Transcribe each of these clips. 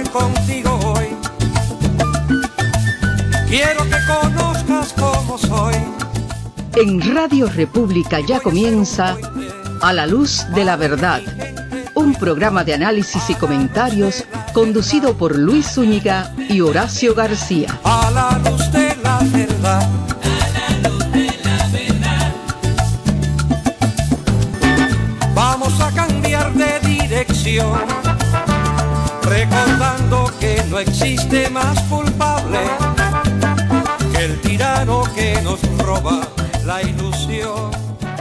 contigo hoy. Quiero que conozcas cómo soy. En Radio República ya comienza A la Luz de la Verdad, un programa de análisis y comentarios conducido por Luis Zúñiga y Horacio García. A la luz de la verdad. A la luz de la verdad. Vamos a cambiar de dirección, recordando que no existe más culpable que el tirano que nos roba la ilusión.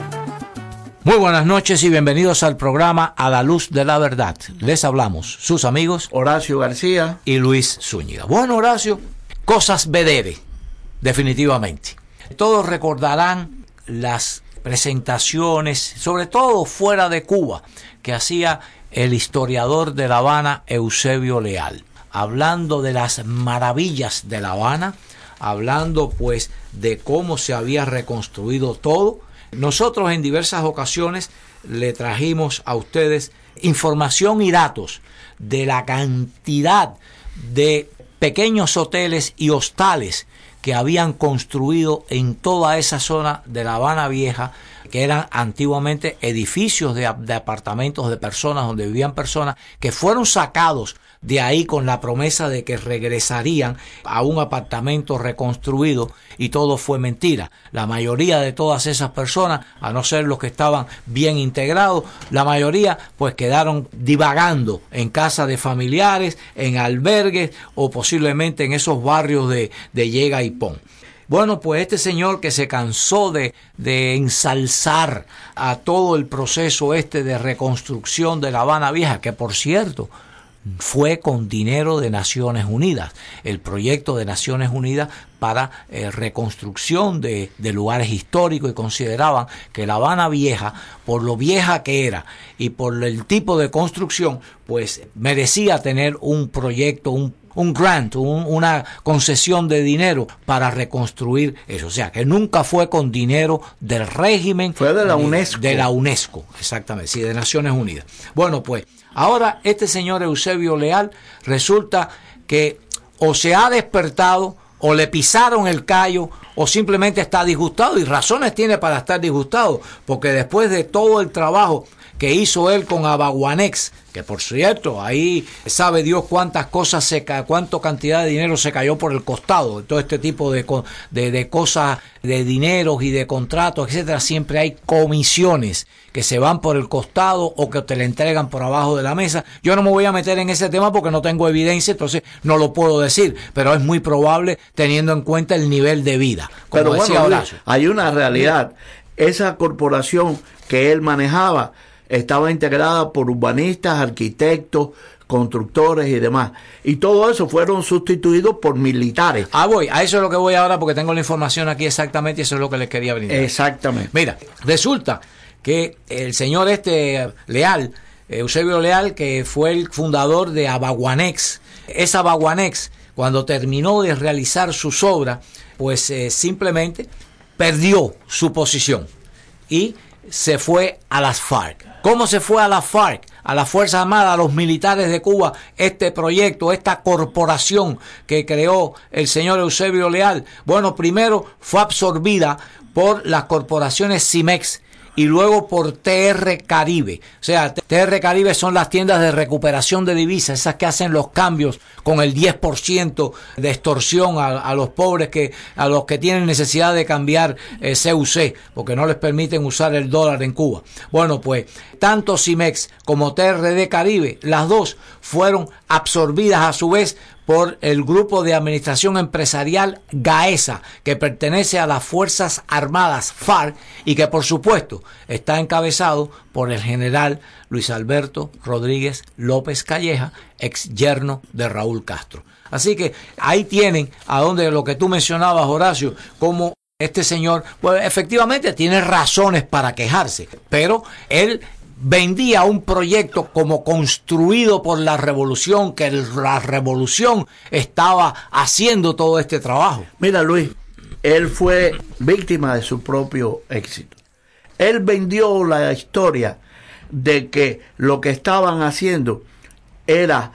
Muy buenas noches y bienvenidos al programa A la Luz de la Verdad. Les hablamos sus amigos Horacio García y Luis Zúñiga. Bueno, Horacio, cosas vedere, definitivamente. Todos recordarán las presentaciones, sobre todo fuera de Cuba, que hacía el historiador de La Habana, Eusebio Leal, hablando de las maravillas de La Habana, hablando pues de cómo se había reconstruido todo. Nosotros en diversas ocasiones le trajimos a ustedes información y datos de la cantidad de pequeños hoteles y hostales que habían construido en toda esa zona de La Habana Vieja, que eran antiguamente edificios de apartamentos de personas, donde vivían personas que fueron sacados de ahí con la promesa de que regresarían a un apartamento reconstruido, y todo fue mentira. La mayoría de todas esas personas, a no ser los que estaban bien integrados, la mayoría pues quedaron divagando en casa de familiares, en albergues o posiblemente en esos barrios de Llega y Pon. Bueno, pues este señor que se cansó de ensalzar a todo el proceso de reconstrucción de La Habana Vieja, que por cierto fue con dinero de Naciones Unidas, el proyecto de Naciones Unidas para reconstrucción de lugares históricos, y consideraban que La Habana Vieja, por lo vieja que era y por el tipo de construcción, pues merecía tener un proyecto, un grant, una concesión de dinero para reconstruir eso. O sea, que nunca fue con dinero del régimen. Fue de la UNESCO. De la UNESCO, exactamente, sí, de Naciones Unidas. Bueno, pues ahora este señor Eusebio Leal resulta que o se ha despertado, o le pisaron el callo, o simplemente está disgustado, y razones tiene para estar disgustado, porque después de todo el trabajo que hizo él con Abaguanex, que por cierto, ahí sabe Dios cuántas cosas cuánta cantidad de dinero se cayó por el costado, todo este tipo de cosas, de dineros y de contratos, etcétera. Siempre hay comisiones que se van por el costado o que te le entregan por abajo de la mesa. Yo no me voy a meter en ese tema porque no tengo evidencia, entonces no lo puedo decir, pero es muy probable teniendo en cuenta el nivel de vida. Como pero decía bueno, Horacio, hay una realidad. Esa corporación que él manejaba estaba integrada por urbanistas, arquitectos, constructores y demás. Y todo eso fueron sustituidos por militares. A eso es lo que voy ahora, porque tengo la información aquí exactamente, y eso es lo que les quería brindar. Exactamente. Mira, resulta que el señor Leal, Eusebio Leal, que fue el fundador de Abaguanex, esa Abaguanex, cuando terminó de realizar sus obras, pues simplemente perdió su posición y se fue a las FARC. ¿Cómo se fue a las FARC? A las Fuerzas Armadas, a los militares de Cuba, este proyecto, esta corporación que creó el señor Eusebio Leal. Bueno, primero fue absorbida por las corporaciones Cimex y luego por TR Caribe. O sea, TR Caribe son las tiendas de recuperación de divisas, esas que hacen los cambios con el 10% de extorsión a los pobres, a los que tienen necesidad de cambiar CUC, porque no les permiten usar el dólar en Cuba. Bueno, pues tanto Cimex como TRD Caribe, las dos fueron absorbidas a su vez por el grupo de administración empresarial GAESA, que pertenece a las Fuerzas Armadas FARC y que por supuesto está encabezado por el general Luis Alberto Rodríguez López Calleja, ex yerno de Raúl Castro. Así que ahí tienen a donde lo que tú mencionabas, Horacio, como este señor, pues efectivamente tiene razones para quejarse, pero él vendía un proyecto como construido por la revolución, que la revolución estaba haciendo todo este trabajo. Mira, Luis, él fue víctima de su propio éxito. Él vendió la historia de que lo que estaban haciendo era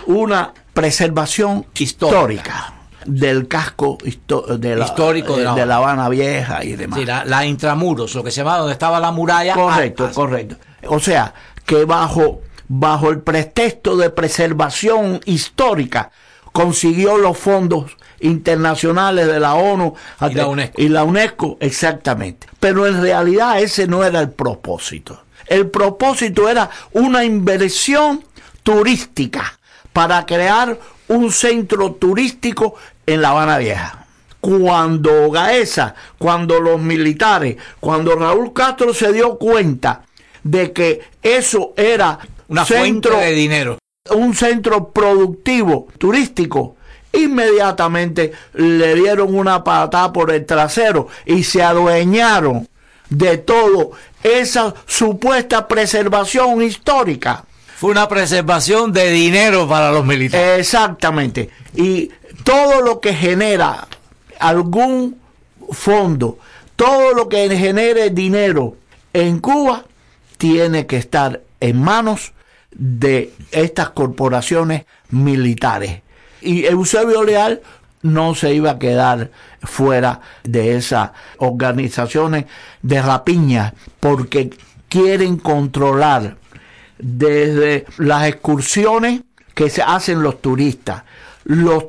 una preservación histórica del casco histórico de La Habana Vieja y demás. Sí, la intramuros, lo que se llamaba donde estaba la muralla. Correcto. O sea, que bajo el pretexto de preservación histórica consiguió los fondos internacionales de la ONU y la UNESCO, exactamente. Pero en realidad ese no era el propósito. El propósito era una inversión turística para crear un centro turístico en La Habana Vieja. Cuando Gaesa, cuando los militares, cuando Raúl Castro se dio cuenta de que eso era una fuente de dinero, un centro productivo turístico, inmediatamente le dieron una patada por el trasero y se adueñaron de todo esa supuesta preservación histórica. Fue una preservación de dinero para los militares. Exactamente. Y todo lo que genera algún fondo, todo lo que genere dinero en Cuba, tiene que estar en manos de estas corporaciones militares. Y Eusebio Leal no se iba a quedar fuera de esas organizaciones de rapiña, porque quieren controlar desde las excursiones que se hacen los turistas, los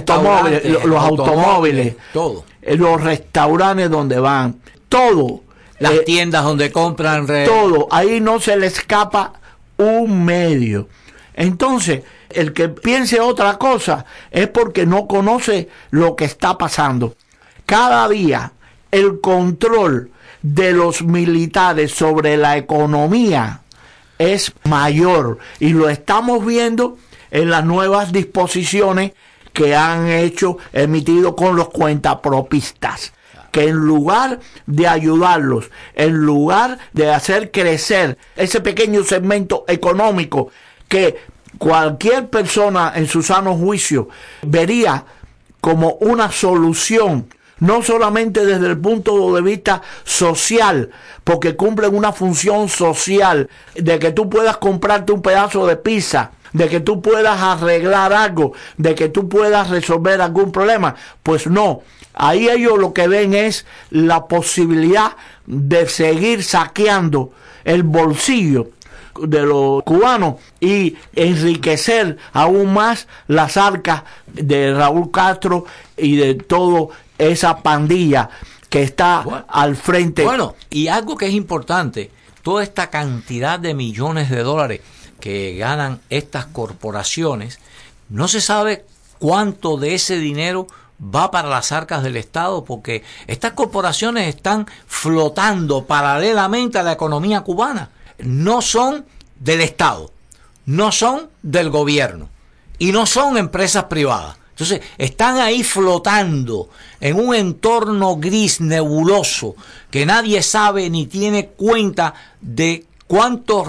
automóviles, todo, los restaurantes donde van, todo, las tiendas donde compran, todo, ahí no se le escapa un medio. Entonces, el que piense otra cosa es porque no conoce lo que está pasando. Cada día el control de los militares sobre la economía es mayor, y lo estamos viendo en las nuevas disposiciones que han emitido con los cuentapropistas, que en lugar de ayudarlos, en lugar de hacer crecer ese pequeño segmento económico que cualquier persona en su sano juicio vería como una solución, no solamente desde el punto de vista social, porque cumplen una función social, de que tú puedas comprarte un pedazo de pizza, de que tú puedas arreglar algo, de que tú puedas resolver algún problema. Pues no, ahí ellos lo que ven es la posibilidad de seguir saqueando el bolsillo de los cubanos y enriquecer aún más las arcas de Raúl Castro y de toda esa pandilla que está al frente. Bueno, y algo que es importante, toda esta cantidad de millones de dólares que ganan estas corporaciones, no se sabe cuánto de ese dinero va para las arcas del Estado, porque estas corporaciones están flotando paralelamente a la economía cubana. No son del Estado, no son del gobierno y no son empresas privadas. Entonces están ahí flotando en un entorno gris, nebuloso, que nadie sabe ni tiene cuenta de cuánto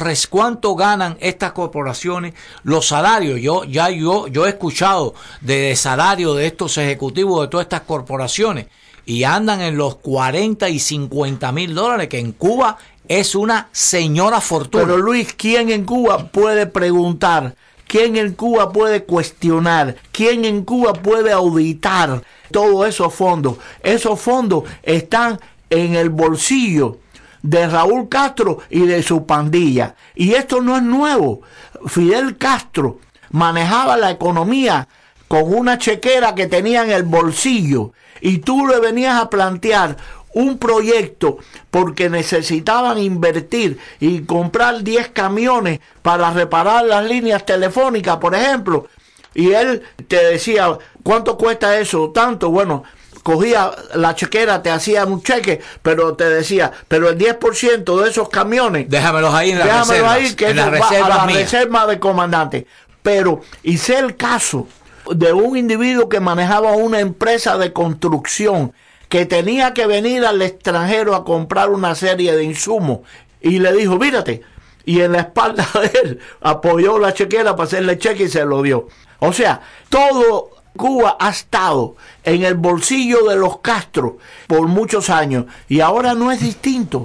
ganan estas corporaciones, los salarios. Yo he escuchado de salarios de estos ejecutivos de todas estas corporaciones y andan en los 40 y 50 mil dólares, que en Cuba es una señora fortuna. Pero Luis, ¿quién en Cuba puede preguntar? ¿Quién en Cuba puede cuestionar? ¿Quién en Cuba puede auditar todos esos fondos? Esos fondos están en el bolsillo de Raúl Castro y de su pandilla. Y esto no es nuevo. Fidel Castro manejaba la economía con una chequera que tenía en el bolsillo, y tú le venías a plantear un proyecto porque necesitaban invertir y comprar 10 camiones para reparar las líneas telefónicas, por ejemplo, y él te decía, ¿cuánto cuesta eso? Tanto. Bueno, cogía la chequera, te hacía un cheque, pero te decía, pero el 10% de esos camiones, déjamelos ahí en las reservas, ahí, que en las va a la mías. reserva del comandante. Pero hice el caso de un individuo que manejaba una empresa de construcción, que tenía que venir al extranjero a comprar una serie de insumos, y le dijo, mírate, y en la espalda de él apoyó la chequera para hacerle cheque y se lo dio. O sea, todo Cuba ha estado en el bolsillo de los Castro por muchos años, y ahora no es distinto.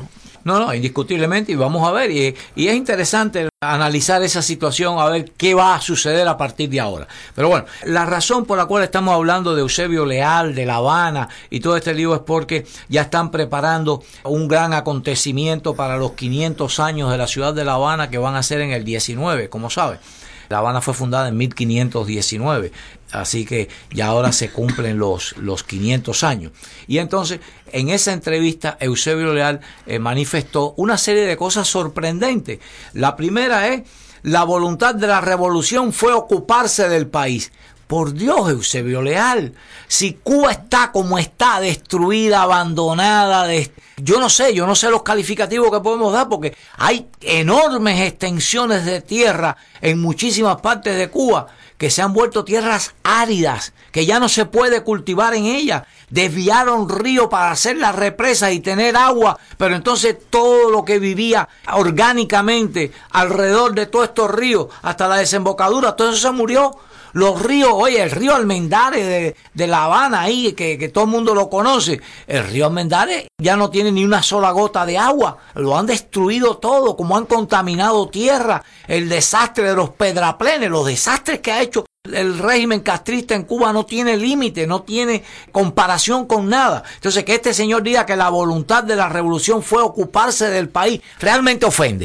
No, indiscutiblemente, y vamos a ver, y es interesante analizar esa situación, a ver qué va a suceder a partir de ahora. Pero bueno, la razón por la cual estamos hablando de Eusebio Leal, de La Habana y todo este lío es porque ya están preparando un gran acontecimiento para los 500 años de la ciudad de La Habana, que van a ser en el 19, como saben. La Habana fue fundada en 1519, así que ya ahora se cumplen los 500 años. Y entonces, en esa entrevista, Eusebio Leal manifestó una serie de cosas sorprendentes. La primera es, la voluntad de la revolución fue ocuparse del país. Por Dios, Eusebio Leal, si Cuba está como está, destruida, abandonada, yo no sé los calificativos que podemos dar, porque hay enormes extensiones de tierra en muchísimas partes de Cuba que se han vuelto tierras áridas, que ya no se puede cultivar en ellas. Desviaron ríos para hacer las represas y tener agua, pero entonces todo lo que vivía orgánicamente alrededor de todos estos ríos, hasta la desembocadura, todo eso se murió. Los ríos, oye, el río Almendares de La Habana ahí, que todo el mundo lo conoce, el río Almendares ya no tiene ni una sola gota de agua, lo han destruido todo, como han contaminado tierra, el desastre de los pedraplenes, los desastres que ha hecho el régimen castrista en Cuba no tiene límite, no tiene comparación con nada. Entonces, que este señor diga que la voluntad de la revolución fue ocuparse del país, realmente ofende.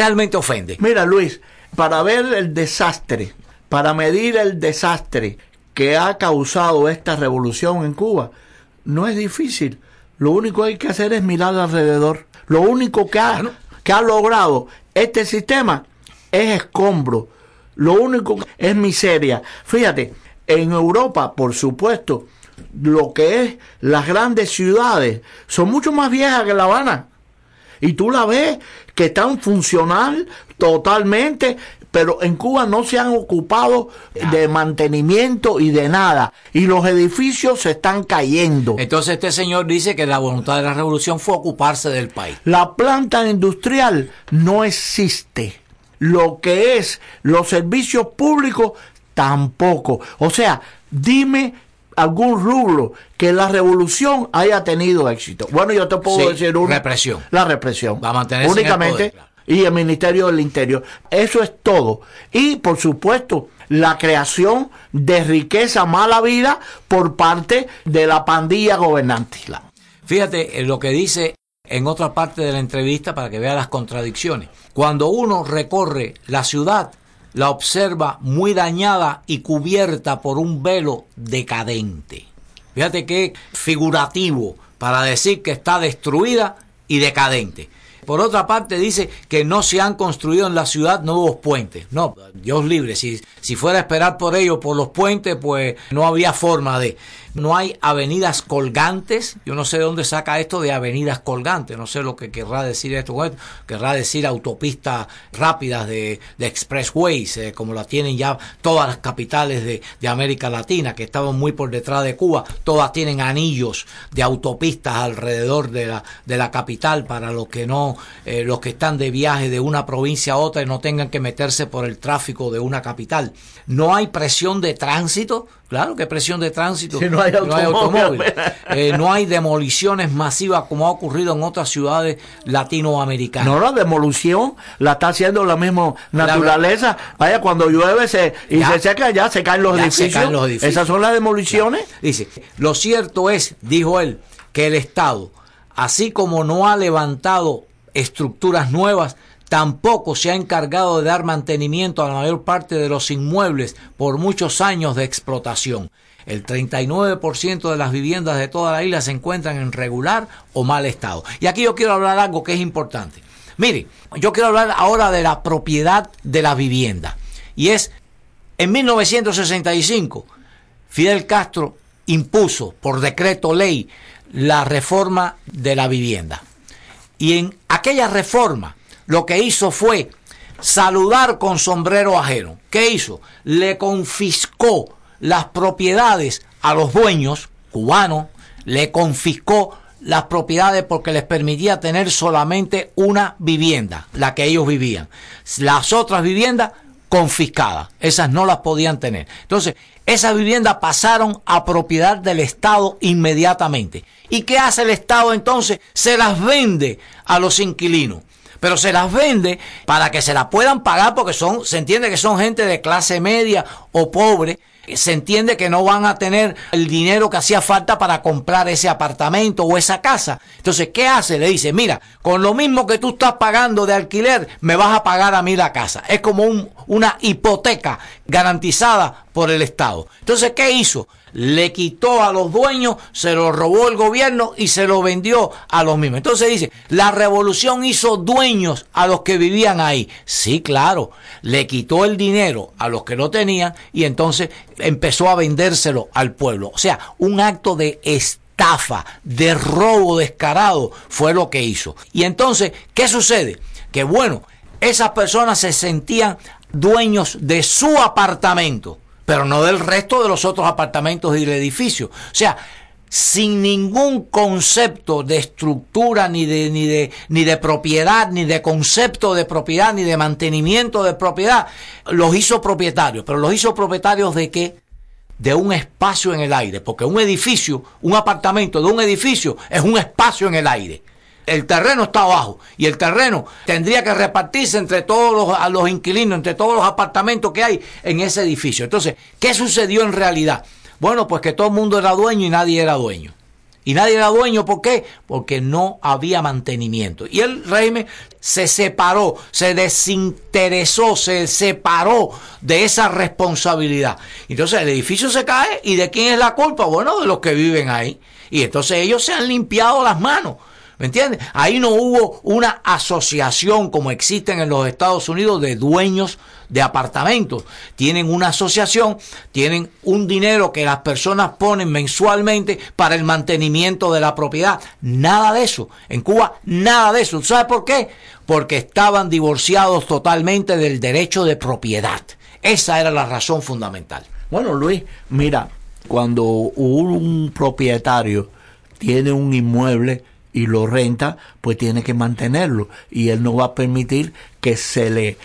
Mira, Luis, para ver el desastre, para medir el desastre que ha causado esta revolución en Cuba, no es difícil. Lo único que hay que hacer es mirar alrededor. Lo único que ha logrado este sistema es escombro. Lo único es miseria. Fíjate, en Europa, por supuesto, lo que es las grandes ciudades son mucho más viejas que La Habana. Y tú la ves que están funcional totalmente, pero en Cuba no se han ocupado de mantenimiento y de nada. Y los edificios se están cayendo. Entonces este señor dice que la voluntad de la revolución fue ocuparse del país. La planta industrial no existe. Lo que es los servicios públicos tampoco. O sea, dime algún rubro que la revolución haya tenido éxito. Bueno, yo te puedo decir represión. La represión. Va a mantenerse únicamente en el poder, claro. Y el Ministerio del Interior. Eso es todo. Y, por supuesto, la creación de riqueza mala vida por parte de la pandilla gobernante. Fíjate lo que dice en otra parte de la entrevista para que vea las contradicciones. Cuando uno recorre la ciudad, la observa muy dañada y cubierta por un velo decadente. Fíjate qué figurativo para decir que está destruida y decadente. Por otra parte dice que no se han construido en la ciudad nuevos puentes. No, Dios libre, si fuera a esperar por ello, por los puentes, pues no había forma de... No hay avenidas colgantes. Yo no sé de dónde saca esto de avenidas colgantes. No sé lo que querrá decir esto. Querrá decir autopistas rápidas de expressways, como la tienen ya todas las capitales de América Latina, que estaban muy por detrás de Cuba. Todas tienen anillos de autopistas alrededor de la capital para los que no, los que están de viaje de una provincia a otra y no tengan que meterse por el tráfico de una capital. No hay presión de tránsito. Claro que presión de tránsito. Si no hay automóviles. No hay demoliciones masivas como ha ocurrido en otras ciudades latinoamericanas. No, la demolición la está haciendo la misma naturaleza. Vaya, cuando llueve se seca, ya se caen los edificios. Esas son las demoliciones. Ya. Dice, lo cierto es, dijo él, que el Estado, así como no ha levantado estructuras nuevas, tampoco se ha encargado de dar mantenimiento a la mayor parte de los inmuebles por muchos años de explotación. El 39% de las viviendas de toda la isla se encuentran en regular o mal estado. Y aquí yo quiero hablar algo que es importante. Mire, yo quiero hablar ahora de la propiedad de la vivienda. Y es, en 1965, Fidel Castro impuso por decreto ley la reforma de la vivienda. Y en aquella reforma, lo que hizo fue saludar con sombrero ajeno. ¿Qué hizo? Le confiscó las propiedades a los dueños cubanos, le confiscó las propiedades porque les permitía tener solamente una vivienda, la que ellos vivían. Las otras viviendas confiscadas, esas no las podían tener. Entonces, esas viviendas pasaron a propiedad del Estado inmediatamente. ¿Y qué hace el Estado entonces? Se las vende a los inquilinos. Pero se las vende para que se las puedan pagar porque se entiende que son gente de clase media o pobre. Se entiende que no van a tener el dinero que hacía falta para comprar ese apartamento o esa casa. Entonces, ¿qué hace? Le dice, mira, con lo mismo que tú estás pagando de alquiler, me vas a pagar a mí la casa. Es como una hipoteca garantizada por el Estado. Entonces, ¿qué hizo? Le quitó a los dueños, se lo robó el gobierno y se lo vendió a los mismos. Entonces dice, la revolución hizo dueños a los que vivían ahí. Sí, claro, le quitó el dinero a los que lo tenían y entonces empezó a vendérselo al pueblo. O sea, un acto de estafa, de robo descarado fue lo que hizo. Y entonces, ¿qué sucede? Que bueno, esas personas se sentían dueños de su apartamento, pero no del resto de los otros apartamentos y del edificio. O sea, sin ningún concepto de estructura, ni de propiedad, ni de concepto de propiedad, ni de mantenimiento de propiedad, los hizo propietarios. ¿Pero los hizo propietarios de qué? De un espacio en el aire, porque un edificio, un apartamento de un edificio es un espacio en el aire. El terreno está abajo y el terreno tendría que repartirse entre todos los inquilinos, entre todos los apartamentos que hay en ese edificio. Entonces, ¿qué sucedió en realidad? Bueno, pues que todo el mundo era dueño y nadie era dueño. Y nadie era dueño, ¿por qué? Porque no había mantenimiento. Y el régimen se separó, se desinteresó, se separó de esa responsabilidad. Entonces el edificio se cae, ¿y de quién es la culpa? Bueno, de los que viven ahí. Y entonces ellos se han limpiado las manos. ¿Me entiendes? Ahí no hubo una asociación como existen en los Estados Unidos de dueños de apartamentos. Tienen una asociación, tienen un dinero que las personas ponen mensualmente para el mantenimiento de la propiedad. Nada de eso. En Cuba, nada de eso. ¿Sabes por qué? Porque estaban divorciados totalmente del derecho de propiedad. Esa era la razón fundamental. Bueno, Luis, mira, cuando un propietario tiene un inmueble y lo renta, pues tiene que mantenerlo y él no va a permitir que se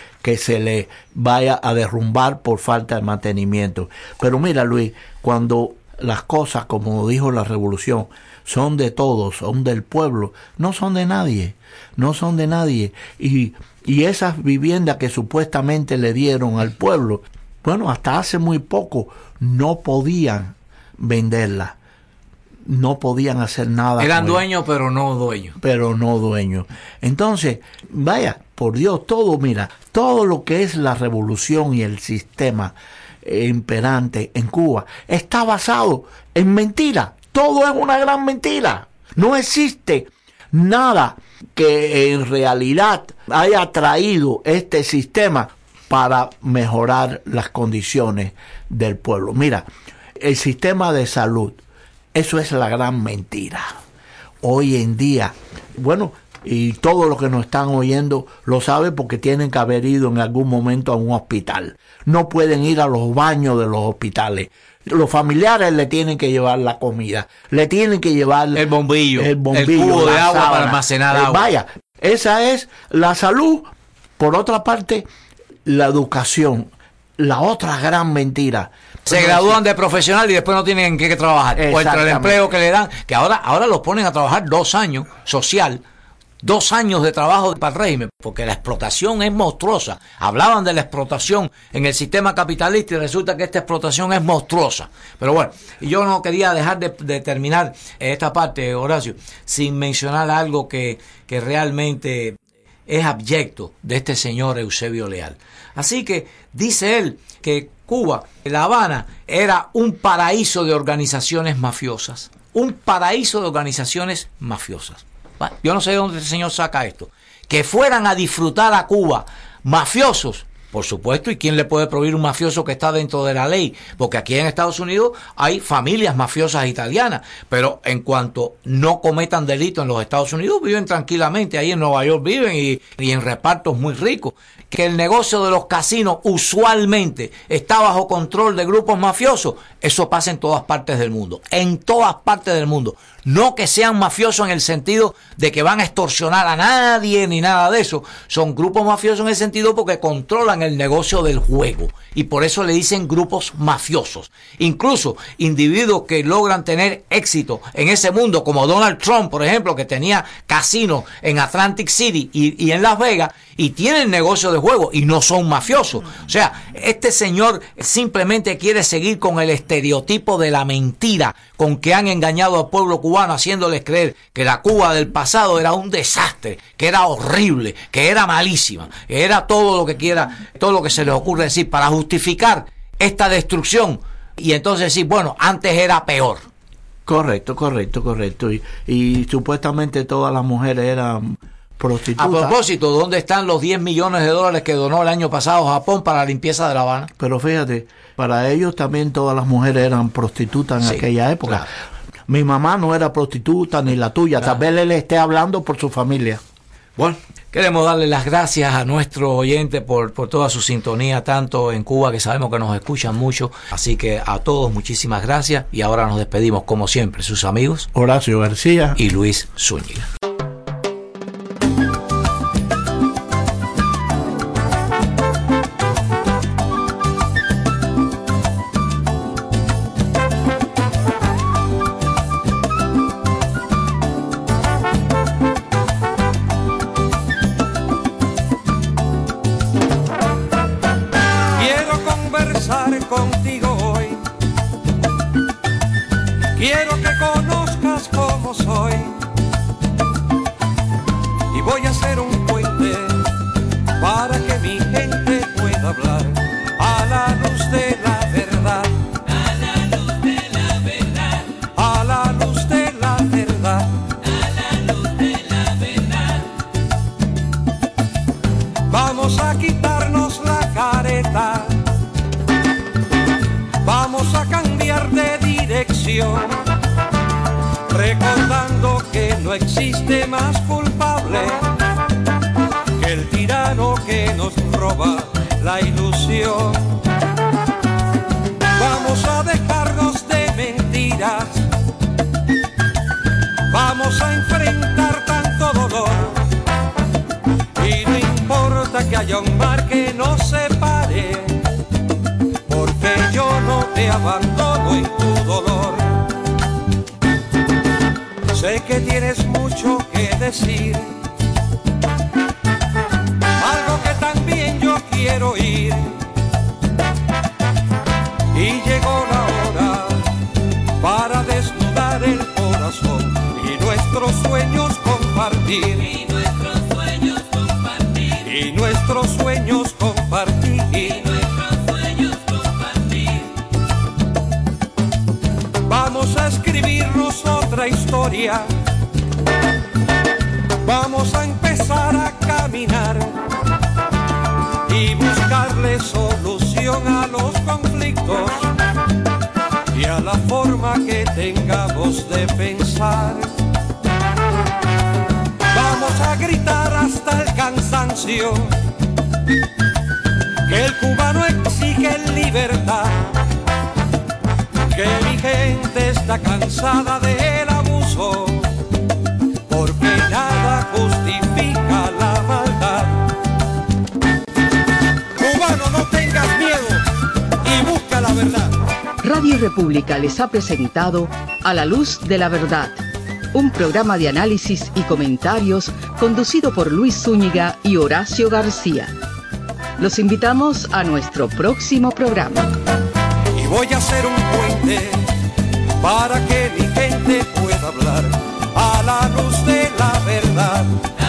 le vaya a derrumbar por falta de mantenimiento. Pero mira, Luis, cuando las cosas, como dijo la revolución, son de todos, son del pueblo, no son de nadie, no son de nadie. Y esas viviendas que supuestamente le dieron al pueblo, bueno, hasta hace muy poco no podían venderlas. No podían hacer nada. Eran dueños, pero no dueños. Pero no dueños. Entonces, vaya, por Dios, todo lo que es la revolución y el sistema imperante en Cuba está basado en mentira. Todo es una gran mentira. No existe nada que en realidad haya traído este sistema para mejorar las condiciones del pueblo. Mira, el sistema de salud, eso es la gran mentira. Hoy en día, bueno, y todos los que nos están oyendo lo saben porque tienen que haber ido en algún momento a un hospital. No pueden ir a los baños de los hospitales. Los familiares le tienen que llevar la comida, le tienen que llevar el bombillo, el cubo de agua sábana, para almacenar agua. Vaya, esa es la salud. Por otra parte, la educación, la otra gran mentira. Se gradúan de profesional y después no tienen que trabajar. O entre el empleo que le dan, que ahora los ponen a trabajar 2 años, social, 2 años de trabajo para el régimen, porque la explotación es monstruosa. Hablaban de la explotación en el sistema capitalista y resulta que esta explotación es monstruosa. Pero bueno, yo no quería dejar de terminar esta parte, Horacio, sin mencionar algo que realmente es abyecto de este señor Eusebio Leal. Así que dice él que Cuba, La Habana, era un paraíso de organizaciones mafiosas. Un paraíso de organizaciones mafiosas. Yo no sé de dónde este señor saca esto. Que fueran a disfrutar a Cuba mafiosos, por supuesto, ¿y quién le puede prohibir un mafioso que está dentro de la ley? Porque aquí en Estados Unidos hay familias mafiosas italianas, pero en cuanto no cometan delito en los Estados Unidos, viven tranquilamente, ahí en Nueva York viven y en repartos muy ricos. Que el negocio de los casinos usualmente está bajo control de grupos mafiosos, eso pasa en todas partes del mundo, en todas partes del mundo. No que sean mafiosos en el sentido de que van a extorsionar a nadie ni nada de eso. Son grupos mafiosos en el sentido porque controlan el negocio del juego. Y por eso le dicen grupos mafiosos. Incluso individuos que logran tener éxito en ese mundo, como Donald Trump, por ejemplo, que tenía casinos en Atlantic City y en Las Vegas, y tienen negocio de juego y no son mafiosos. O sea, este señor simplemente quiere seguir con el estereotipo de la mentira con que han engañado al pueblo cubano, haciéndoles creer que la Cuba del pasado era un desastre, que era horrible, que era malísima, que era todo lo que quiera, todo lo que se les ocurre decir para justificar esta destrucción y entonces decir, bueno, antes era peor. Correcto. Y supuestamente todas las mujeres eran prostitutas. A propósito, ¿dónde están los 10 millones de dólares que donó el año pasado Japón para la limpieza de La Habana? Pero fíjate, para ellos también todas las mujeres eran prostitutas en aquella época. Claro. Mi mamá no era prostituta ni la tuya, Claro. tal vez él esté hablando por su familia. Bueno, queremos darle las gracias a nuestro oyente por toda su sintonía, tanto en Cuba, que sabemos que nos escuchan mucho. Así que a todos muchísimas gracias y ahora nos despedimos como siempre, sus amigos Horacio García y Luis Zúñiga. Quiero conversar contigo hoy. Quiero que conozcas cómo soy. Y voy a hacer un puente para que mi gente pueda hablar a la luz de la verdad. A la luz de la verdad, A la luz de la verdad. a la luz de la verdad. Vamos a quitarnos la careta. Vamos a cambiar de dirección. Recordando que no existe más culpable que el tirano que nos roba la ilusión. Vamos a dejarnos de mentiras. Vamos a enfrentar tanto dolor. Y no importa que haya un mar que nos separe, porque yo no te abandono en tu dolor. Sé que tienes mucho que decir, algo que también yo quiero oír. Y llegó la hora para desnudar el corazón y nuestros sueños compartir. Y nuestros sueños compartir, Y nuestros sueños compartir. y nuestros sueños compartir. Vamos a escribirnos otra historia. Vamos a empezar a caminar y buscarle solución a los conflictos y a la forma que tengamos de pensar. Vamos a gritar hasta el cansancio que el cubano exige libertad, que mi gente está cansada del abuso, porque nada justifica la maldad. Cubano, no tengas miedo y busca la verdad. Radio República les ha presentado A la Luz de la Verdad, un programa de análisis y comentarios conducido por Luis Zúñiga y Horacio García. Los invitamos a nuestro próximo programa. Y voy a hacer un puente para que mi gente pueda hablar a la luz de la verdad.